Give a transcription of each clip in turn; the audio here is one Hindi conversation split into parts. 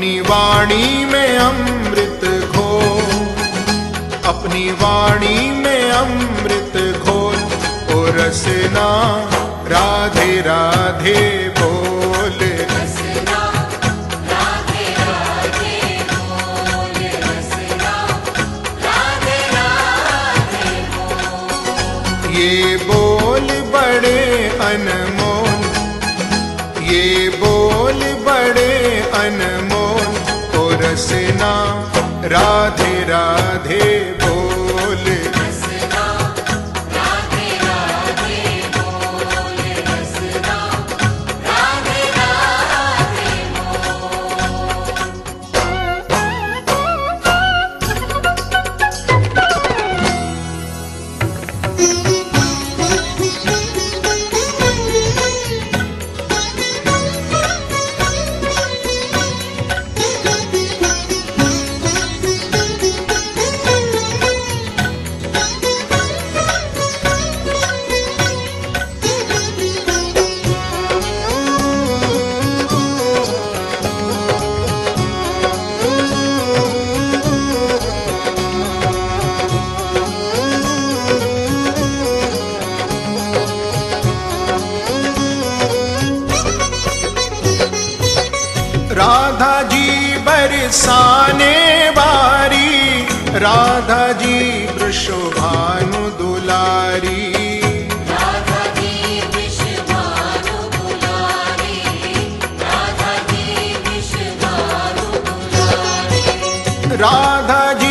अपनी वाणी में अमृत घोल, अपनी वाणी में अमृत घोल, ओ रसना राधे राधे बोल। रसना राधे राधे बोल, रसना राधे राधे बोल। ये बोल बड़े अनमोल, ये बोल बड़े अनमोल, ओ रसना राधे राधे बोल। रसना राधे राधे बोल, रसना राधे राधे राधा जी बरसाने वारी, राधा जी वृषभानु दुलारी, राधा जी वृषभानु दुलारी, राधा जी वृषभानु दुलारी। राधा जी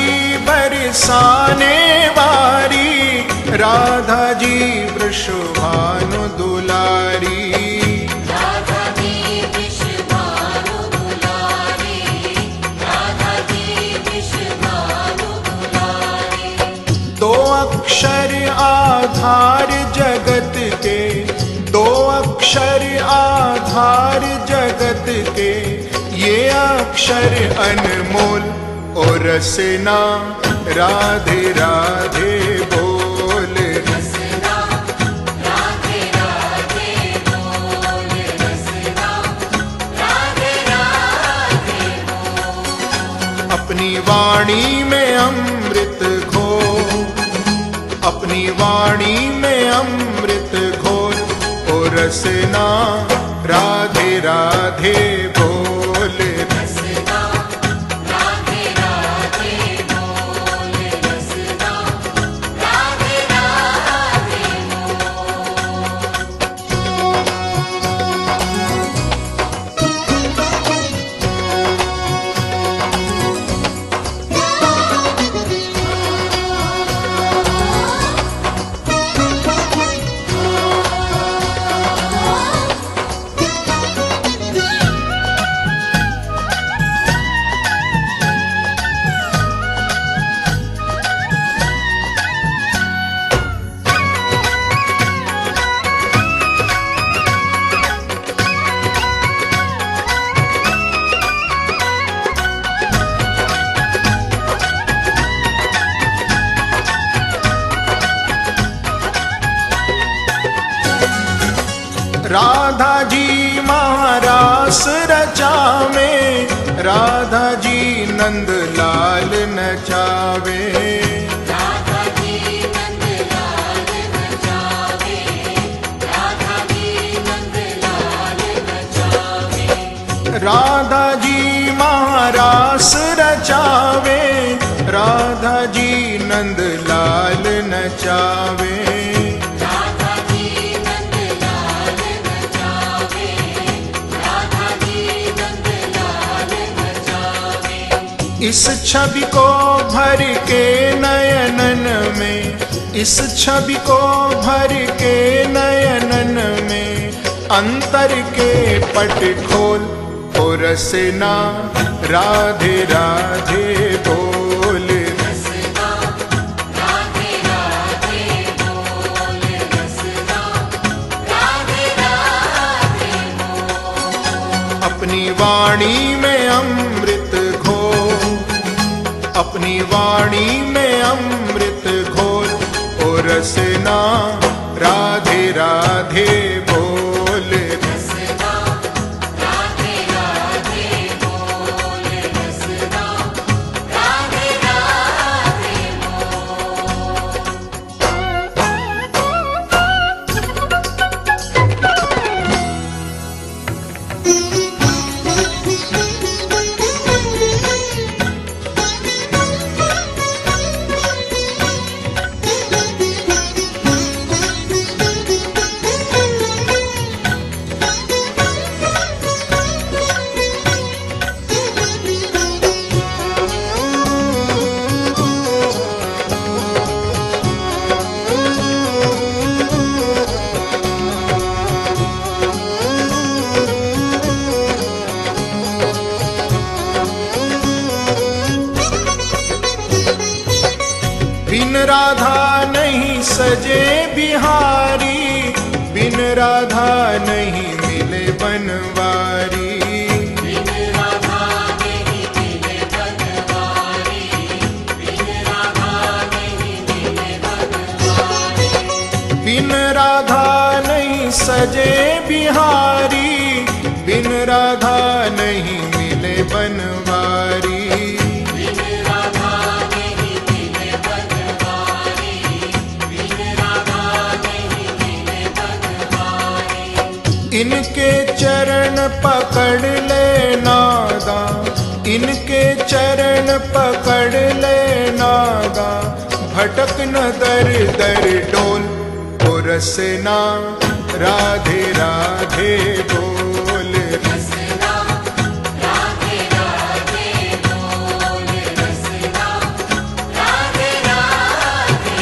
बरसाने वारी, राधा जी वृषभानु दुलारी। राधा जी वृषभानु दुलारी, राधा जी वृषभानु दुलारी। दो अक्षर आधार जगत के, दो अक्षर आधार जगत के, ये अक्षर अनमोल, ओ रसना राधे राधे बोल। रसना राधे राधे बोल, रसना राधे राधे बोल। अपनी वाणी में अमृत घोल, अपनी वाणी में अमृत घोल, ओ रसना राधे राधे बोल। रसना राधे राधे बोल, रसना राधे राधे राधा जी महारास रचावे, राधा जी नंदलाल नचावे, राधा जी नंदलाल नचावे, राधा जी नंदलाल नचावे। राधा जी महारास रचावे, राधा जी नंदलाल नचावे। राधा जी नंदलाल नचावे, राधा जी नंदलाल नचावे। इस छवि को भर के नयनन में, इस छवि को भर के नयनन में, अंतर के पट खोल, ओ रसना राधे राधे बोल। रसना राधे राधे बोल, रसना राधे राधे बोल। अपनी वाणी में अमृत घोल, अपनी वाणी में अमृत घोल, ओ रसना राधे राधे बोल। रसना राधे राधे बोल, बिन राधा नहीं सजे बिहारी, बिन राधा नहीं मिले बनवारी। बिन राधा नहीं मिले बनवारी, बिन राधा नहीं मिले बनवारी। बिन राधा नहीं सजे बिहारी, बिन राधा नहीं मिले बनवारी। बिन राधा नहीं मिले बनवारी, बिन राधा नहीं मिले बनवारी। इनके चरण पकड़ ले नादा, इनके चरण पकड़ ले नादा, भटक न दर दर डोल। ओ रसना राधे राधे बोल, रसना राधे राधे बोल, रसना राधे राधे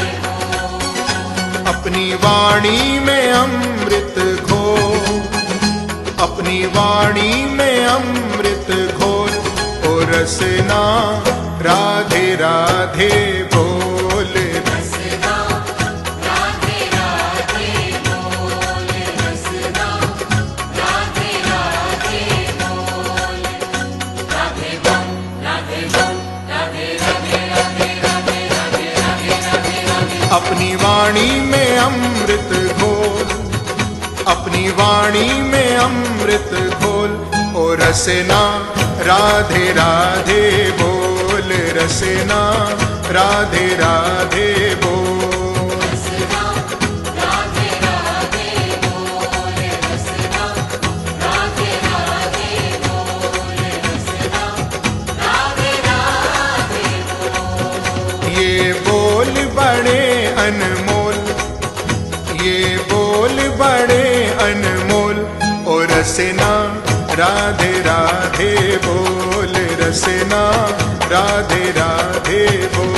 बोल। अपनी वाणी में अमृत घोल, अपनी वाणी में अमृत घोल। ओ रसना राधे राधे बोल, रसना राधे राधे बोल, रसना राधे राधे बोल। राधे बोल, राधे बोल, राधे राधे राधे राधे राधे राधे राधे राधे। अपनी वाणी में अमृत घोल, अपनी वाणी में अमृत घोल। ओ रसना राधे राधे बोल, रसना राधे राधे बोल। रसना राधे राधे बोल, रसना राधे राधे बोल, रसना राधे राधे बोल। ये बोल बड़े अनमोल, ये बोल बड़े अनमोल। ओ रसना राधे राधे बोल, रसना राधे राधे बोल।